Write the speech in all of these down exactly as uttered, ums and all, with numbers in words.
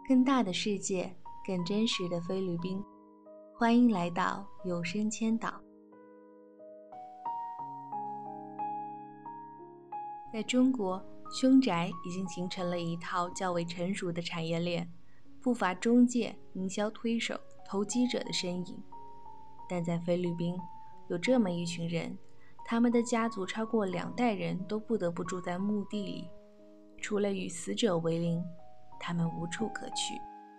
更大的世界，更真实的菲律宾。欢迎来到有声千岛。在中国，凶宅已经形成了一套较为成熟的产业链，不乏中介、营销推手、投机者的身影。但在菲律宾，有这么一群人，他们的家族超过两代人都不得不住在墓地里，除了与死者为邻，他们无处可去。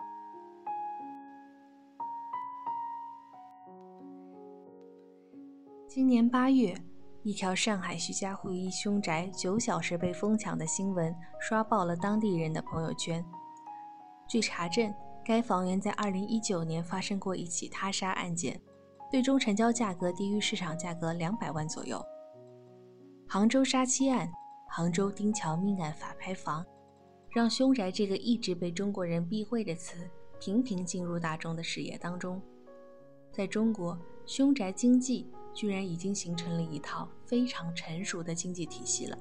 今年八月，一条上海徐家汇一凶宅九小时被疯抢的新闻刷爆了当地人的朋友圈。据查证，该房源在二零一九年发生过一起他杀案件，最终成交价格低于市场价格两百万左右。杭州杀妻案、杭州丁桥命案法拍房，让凶宅这个一直被中国人避讳的词频频进入大众的视野当中。在中国，凶宅经济居然已经形成了一套非常成熟的经济体系了。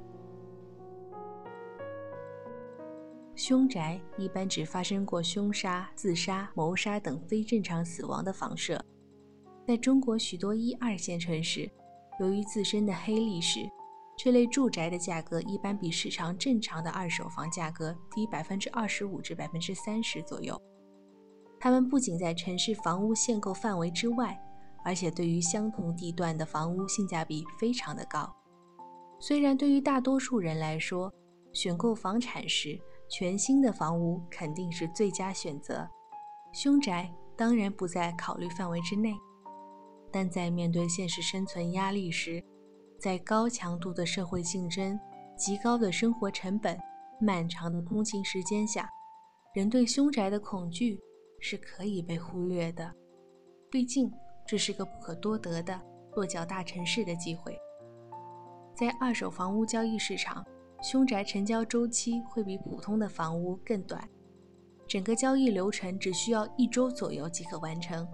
凶宅一般只发生过凶杀、自杀、谋杀等非正常死亡的房舍。在中国许多一二线城市，由于自身的黑历史，这类住宅的价格一般比市场正常的二手房价格低 百分之二十五 至 百分之三十 左右。它们不仅在城市房屋限购范围之外，而且对于相同地段的房屋性价比非常的高。虽然对于大多数人来说，选购房产时，全新的房屋肯定是最佳选择，凶宅当然不在考虑范围之内。但在面对现实生存压力时，在高强度的社会竞争、极高的生活成本、漫长的通勤时间下，人对凶宅的恐惧是可以被忽略的。毕竟这是个不可多得的落脚大城市的机会。在二手房屋交易市场，凶宅成交周期会比普通的房屋更短，整个交易流程只需要一周左右即可完成。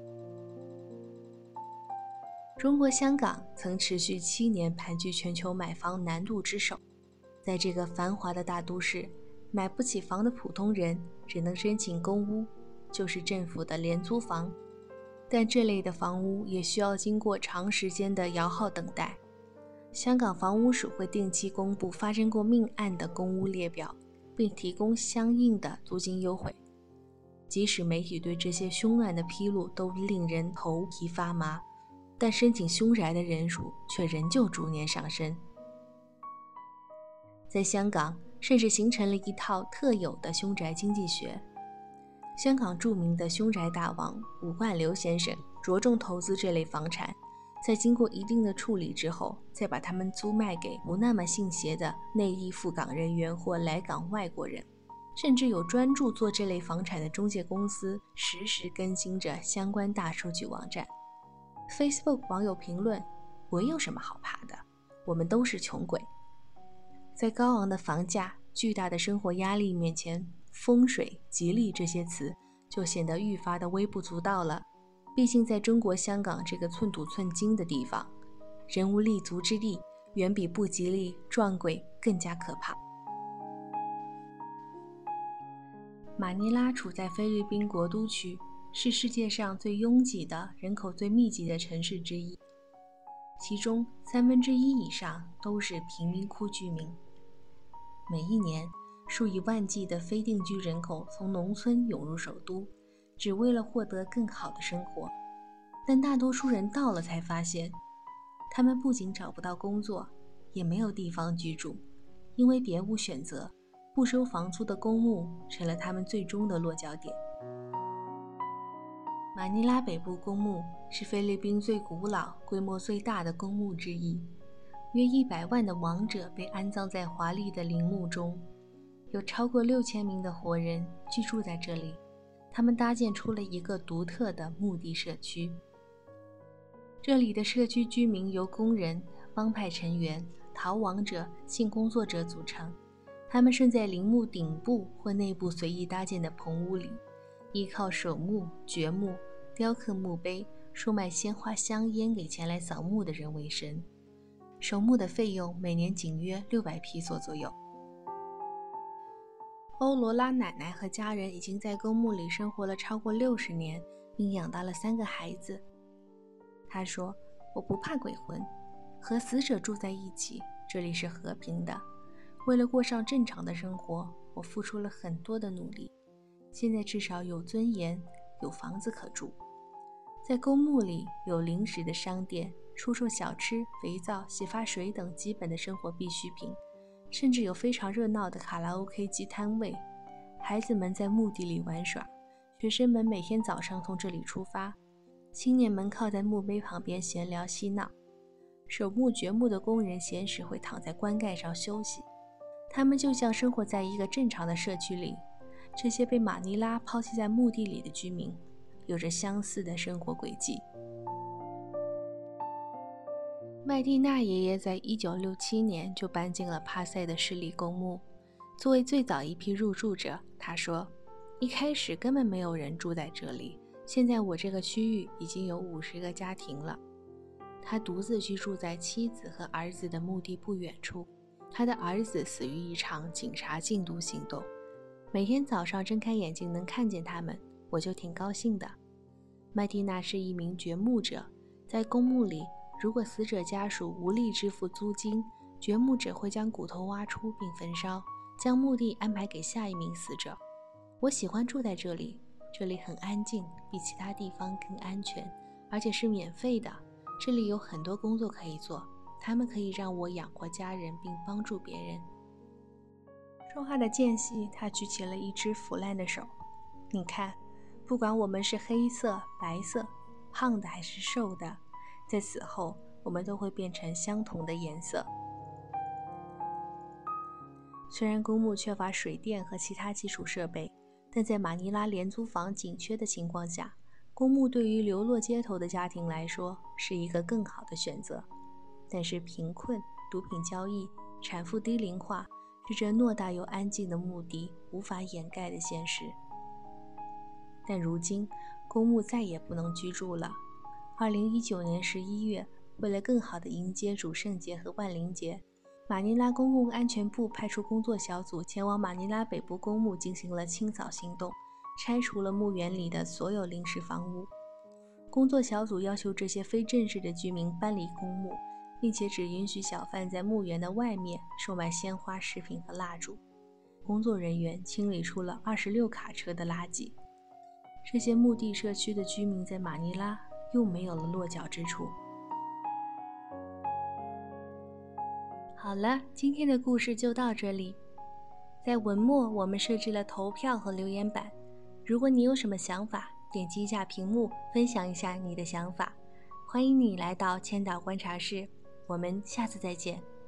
中国香港曾持续七年盘踞全球买房难度之首，在这个繁华的大都市，买不起房的普通人只能申请公屋，就是政府的廉租房。但这类的房屋也需要经过长时间的摇号等待。香港房屋署会定期公布发生过命案的公屋列表，并提供相应的租金优惠。即使媒体对这些凶案的披露都令人头皮发麻，但申请凶宅的人数却仍旧逐年上升。在香港，甚至形成了一套特有的凶宅经济学。香港著名的凶宅大王伍冠刘先生着重投资这类房产，在经过一定的处理之后，再把它们租卖给不那么信邪的内地赴港人员或来港外国人，甚至有专注做这类房产的中介公司实时更新着相关大数据网站。 Facebook 网友评论：鬼有什么好怕的，我们都是穷鬼。在高昂的房价、巨大的生活压力面前，风水、吉利这些词就显得愈发的微不足道了。毕竟在中国香港这个寸土寸金的地方，人无立足之地，远比不吉利、撞鬼更加可怕。马尼拉处在菲律宾国都区，是世界上最拥挤的、人口最密集的城市之一，其中三分之一以上都是贫民窟居民。每一年，数以万计的非定居人口从农村涌入首都，只为了获得更好的生活。但大多数人到了才发现，他们不仅找不到工作，也没有地方居住，因为别无选择，不收房租的公墓成了他们最终的落脚点。马尼拉北部公墓是菲律宾最古老、规模最大的公墓之一，约一百万的亡者被安葬在华丽的陵墓中，有超过六千名的活人居住在这里。他们搭建出了一个独特的墓地社区。这里的社区居民由工人、帮派成员、逃亡者、性工作者组成，他们睡在陵墓顶部或内部随意搭建的棚屋里，依靠守墓、掘墓、雕刻墓碑、售卖鲜花香烟给前来扫墓的人为生。守墓的费用每年仅约六百披索左右。 欧罗拉奶奶和家人已经在公墓里生活了超过六十年，并养大了三个孩子。她说：“我不怕鬼魂，和死者住在一起，这里是和平的。为了过上正常的生活，我付出了很多的努力。现在至少有尊严，有房子可住。在公墓里有临时的商店，出售小吃、肥皂、洗发水等基本的生活必需品，甚至有非常热闹的卡拉 OK 机摊位。孩子们在墓地里玩耍，学生们每天早上从这里出发，青年们靠在墓碑旁边闲聊嬉闹。守墓掘墓的工人闲时会躺在棺盖上休息，他们就像生活在一个正常的社区里。这些被马尼拉抛弃在墓地里的居民有着相似的生活轨迹。麦蒂娜爷爷在一九六七年就搬进了帕塞的市立公墓。作为最早一批入住者，他说：“一开始根本没有人住在这里，现在我这个区域已经有五十个家庭了。”他独自居住在妻子和儿子的墓地不远处。他的儿子死于一场警察禁毒行动。每天早上睁开眼睛能看见他们，我就挺高兴的。麦蒂娜是一名掘墓者，在公墓里，如果死者家属无力支付租金，掘墓者会将骨头挖出并焚烧，将墓地安排给下一名死者。我喜欢住在这里，这里很安静，比其他地方更安全，而且是免费的。这里有很多工作可以做，他们可以让我养活家人并帮助别人。说话的间隙，他举起了一只腐烂的手。你看，不管我们是黑色、白色、胖的还是瘦的，在死后我们都会变成相同的颜色。虽然公墓缺乏水电和其他基础设备，但在马尼拉廉租房紧缺的情况下，公墓对于流落街头的家庭来说是一个更好的选择。但是贫困、毒品交易、产妇低龄化是这偌大又安静的墓地无法掩盖的现实。但如今，公墓再也不能居住了。二零一九年十一月，为了更好地迎接主圣节和万灵节，马尼拉公共安全部派出工作小组前往马尼拉北部公墓进行了清扫行动，拆除了墓园里的所有临时房屋。工作小组要求这些非正式的居民搬离公墓，并且只允许小贩在墓园的外面售卖鲜花、食品和蜡烛。工作人员清理出了二十六卡车的垃圾。这些墓地社区的居民在马尼拉又没有了落脚之处。好了，今天的故事就到这里。在文末我们设置了投票和留言板，如果你有什么想法，点击一下屏幕分享一下你的想法。欢迎你来到千岛观察室，我们下次再见。